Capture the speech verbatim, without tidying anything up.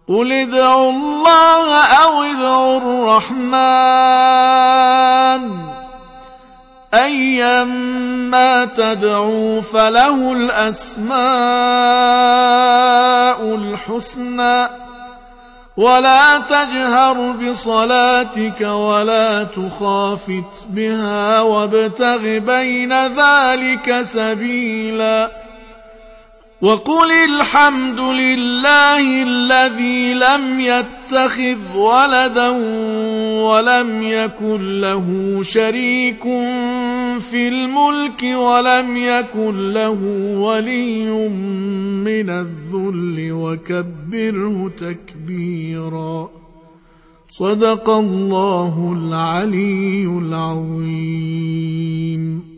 قل ادعوا الله أو ادعوا الرحمن أيما تدعوا فله الأسماء الحسنى ولا تجهر بصلاتك ولا تخافت بها وابتغ بين ذلك سبيلا وقل الحمد لله الذي لم يتخذ ولدا ولم يكن له شريك في الملك ولم يكن له ولي من الذل وكبره تكبيرا. صدق الله العلي العظيم.